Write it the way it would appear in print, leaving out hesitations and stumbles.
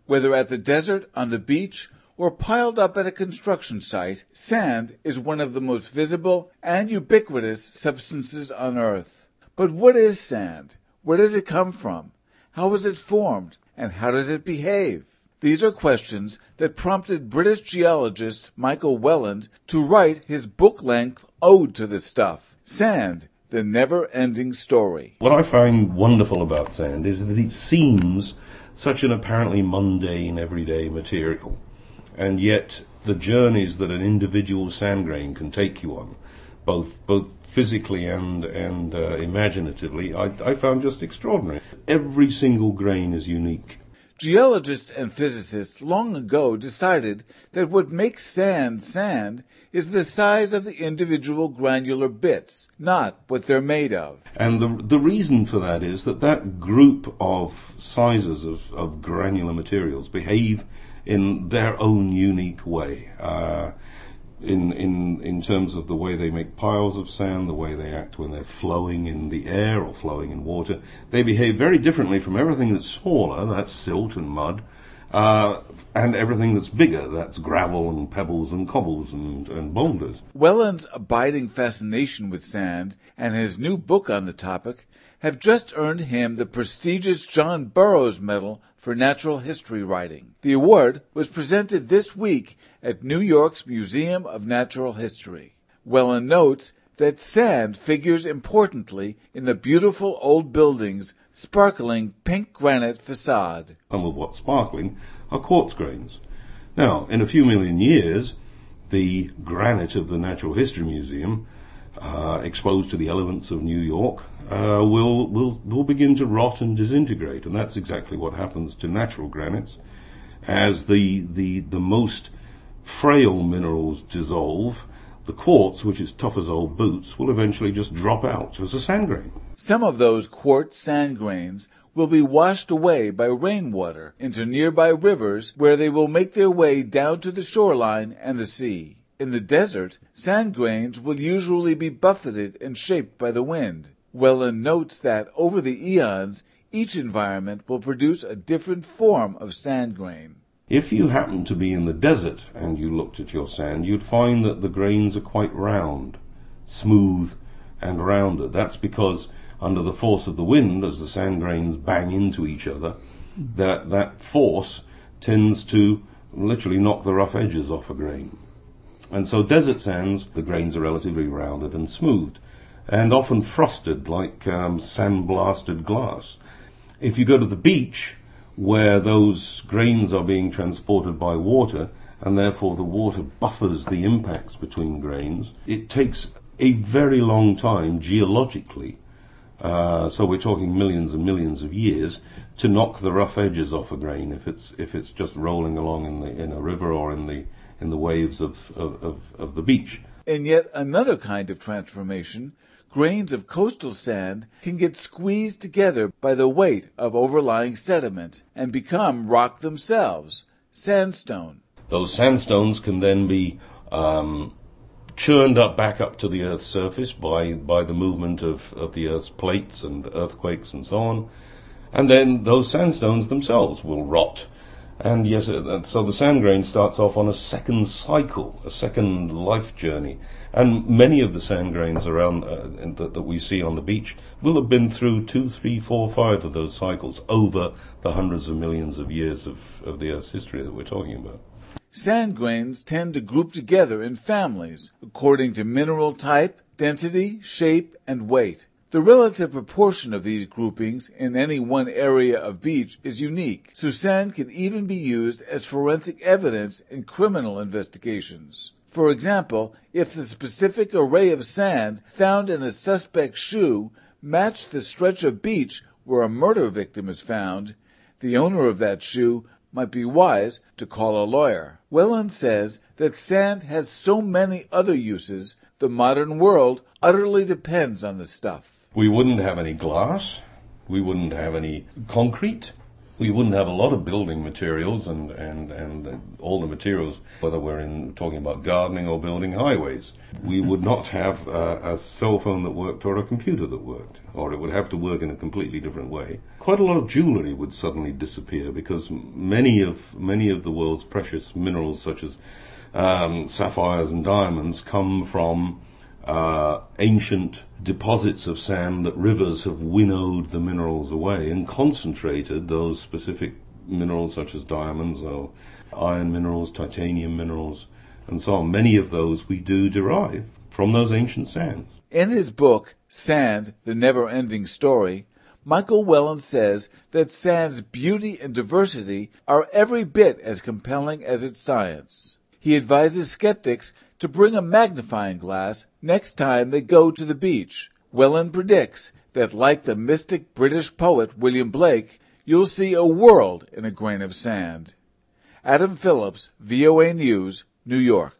Whether at the desert, on the beach, or piled up at a construction site, sand is one of the most visible and ubiquitous substances on Earth. But what is sand? Where does it come from? How is it formed? And how does it behave? These are questions that prompted British geologist Michael Welland to write his book-length ode to the stuff, Sand, the Never-Ending Story. What I find wonderful about sand is that it seems such an apparently mundane, everyday material. And yet the journeys that an individual sand grain can take you on, both physically and imaginatively, I found just extraordinary. Every single grain is unique. Geologists and physicists long ago decided that what makes sand sand is the size of the individual granular bits, not what they're made of. And the reason for that is that group of sizes of granular materials behave in their own unique way. In terms of the way they make piles of sand, the way they act when they're flowing in the air or flowing in water. They behave very differently from everything that's smaller, that's silt and mud, and everything that's bigger, that's gravel and pebbles and cobbles and boulders. Welland's abiding fascination with sand and his new book on the topic have just earned him the prestigious John Burroughs Medal for Natural History Writing. The award was presented this week at New York's Museum of Natural History. Welland notes that sand figures importantly in the beautiful old building's sparkling pink granite facade. Some of what's sparkling are quartz grains. Now, in a few million years, the granite of the Natural History Museum, exposed to the elements of New York, will begin to rot and disintegrate, and that's exactly what happens to natural granites. As the most frail minerals dissolve, the quartz, which is tough as old boots, will eventually just drop out as a sand grain. Some of those quartz sand grains will be washed away by rainwater into nearby rivers, where they will make their way down to the shoreline and the sea. In the desert, sand grains will usually be buffeted and shaped by the wind. Welland notes that over the eons, each environment will produce a different form of sand grain. If you happen to be in the desert and you looked at your sand, you'd find that the grains are quite round, smooth and rounded. That's because under the force of the wind, as the sand grains bang into each other, that force tends to literally knock the rough edges off a grain. And so desert sands, the grains are relatively rounded and smoothed, and often frosted like sandblasted glass. If you go to the beach, where those grains are being transported by water, and therefore the water buffers the impacts between grains, it takes a very long time geologically, so we're talking millions and millions of years, to knock the rough edges off a grain if it's just rolling along in a river or in the waves of the beach. In yet another kind of transformation, grains of coastal sand can get squeezed together by the weight of overlying sediment and become rock themselves, sandstone. Those sandstones can then be churned back up to the Earth's surface by the movement of the Earth's plates and earthquakes and so on. And then those sandstones themselves will rot. And yes, so the sand grain starts off on a second cycle, a second life journey. And many of the sand grains around that we see on the beach will have been through 2, 3, 4, 5 of those cycles over the hundreds of millions of years of the Earth's history that we're talking about. Sand grains tend to group together in families according to mineral type, density, shape, and weight. The relative proportion of these groupings in any one area of beach is unique, so sand can even be used as forensic evidence in criminal investigations. For example, if the specific array of sand found in a suspect's shoe matched the stretch of beach where a murder victim is found, the owner of that shoe might be wise to call a lawyer. Welland says that sand has so many other uses, the modern world utterly depends on the stuff. We wouldn't have any glass, we wouldn't have any concrete, We wouldn't have a lot of building materials and all the materials, whether we're talking about gardening or building highways. We would not have a cell phone that worked or a computer that worked, or it would have to work in a completely different way. Quite a lot of jewelry would suddenly disappear because many of the world's precious minerals, such as sapphires and diamonds, come from ancient deposits of sand that rivers have winnowed the minerals away and concentrated those specific minerals such as diamonds or iron minerals, titanium minerals, and so on. Many of those we do derive from those ancient sands. In his book, Sand, The Never-Ending Story, Michael Whelan says that sand's beauty and diversity are every bit as compelling as its science. He advises skeptics to bring a magnifying glass next time they go to the beach. Whelan predicts that, like the mystic British poet William Blake, you'll see a world in a grain of sand. Adam Phillips, VOA News, New York.